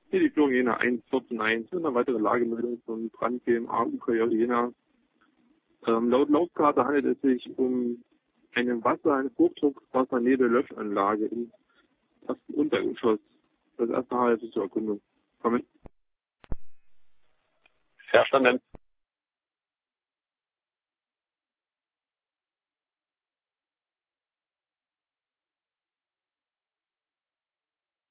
Hier die Führung Jena 1-14-1. Eine weitere Lagemeldung von Brand GmbH UKJ Jena. Laut Laufkarte handelt es sich um eine Hochdruck-Wassernebel-Löschanlage im ersten Untergeschoss. Das erste Mal zur Erkundung. Kommen. Verstanden.